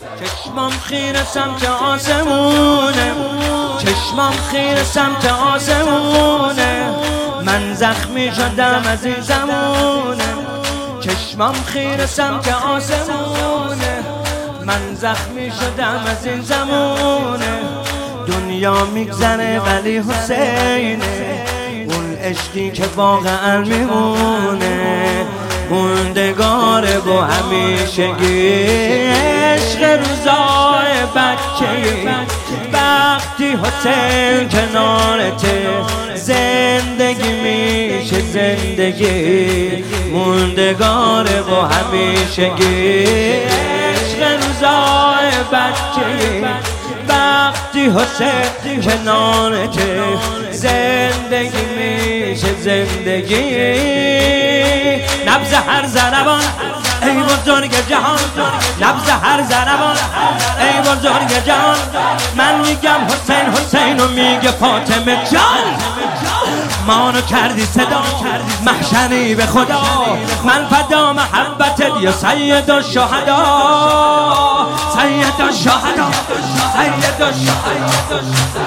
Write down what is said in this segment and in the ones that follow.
چشمام خیره سمت آسمونه، چشمام خیره سمت آسمونه، من زخمی شدم از این زمونه. چشمام خیره سمت آسمونه، من زخمی شدم از این زمونه. دنیا میگذره ولی حسینه، اون عشقی که واقعا میمونه موندگاره با همیشگی. عشق روزای بچگی وقتی حسین کنارته، زندگی میشه زندگی موندگاره با همیشگی. عشق روزای بچگی وقتی حسین کنارته، زندگی میشه زندگی. نبض هر ضربان ای بزرگ جهان، نبض هر ضربان ای بزرگ جهان. من میگم حسین حسین و میگه فاطمه جان. ما رو کردی صدا محشری به خدا، من فدا محبتت یا سید الشهدا. سید الشهدا سید الشهدا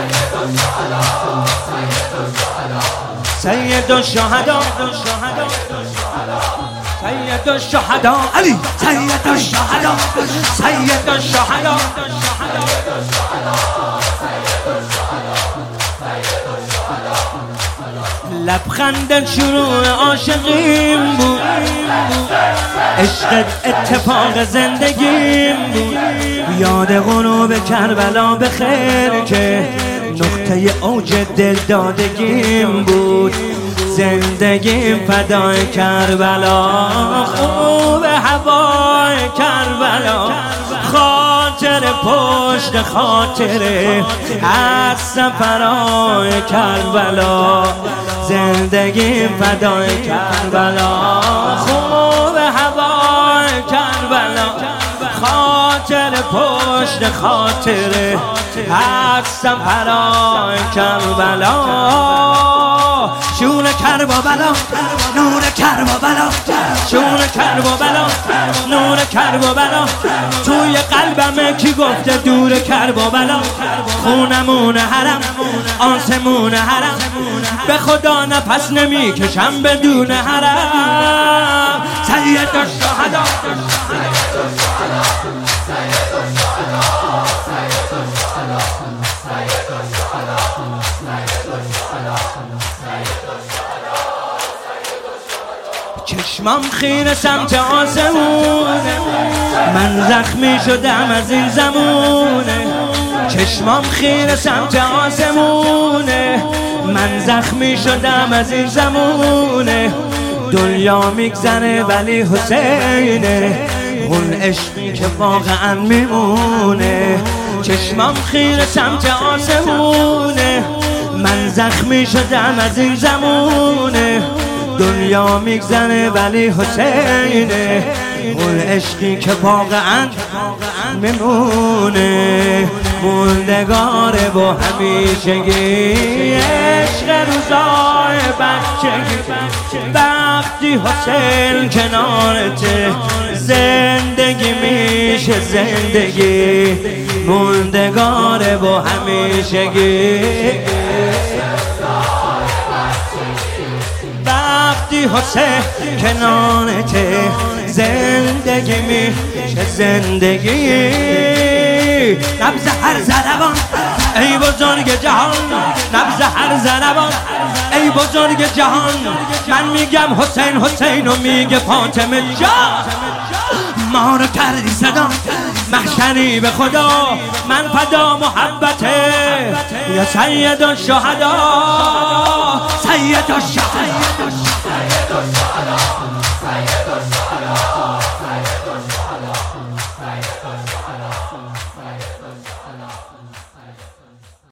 سید الشهدا سید الشهدا علی، سید الشهدا سید الشهدا. لبخند شروع عاشقیم بود، عشق اتفاق زندگیم بود. یاد غروب کربلا به خیر که نقطه اوج دل دادگیم بود. زندگیم فدای کربلا، خوب هوای کربلا، خاطر پشت خاطره از سفرهای کربلا. زندگیم فدای کربلا، خوب هوای کربلا، خاطر پشت خاطره از سفرهای کربلا. شور کربلا نور کربلا، شور کربلا نور کربلا. توی قلبم کی گفته دور کربلا؟ خونمون حرم آسمون حرم، به خدا نفس نمیکشم بدون حرم. سید الشهدا چشمام خیره سمت آسمونه، من زخمی شدم از این زمونه. چشمام خیره سمت آسمونه، من زخمی شدم از این زمونه. دنیا میگذره ولی حسینه، اون عشقی که واقعا میمونه. چشمام خیره سمت آسمونه، من زخمی شدم از این زمونه. دنیا میگذره ولی حسینه، اون عشقی که واقعا میمونه موندگاره با همیشگی. عشق روزای بچگی وقتی حسین کنارته، زندگی میشه زندگی موندگاره با همیشگی. وقتی حسین کنارته، زندگی میشه زندگی. نبض هر ضربان ای بزرگ جهان، نبض هر ضربان ای بزرگ جهان. من میگم حسین حسین و میگه فاطمه جان. ما رو کردی صدا محشری به خدا، من فدا محبته یا سید الشهدا. سید الشهدا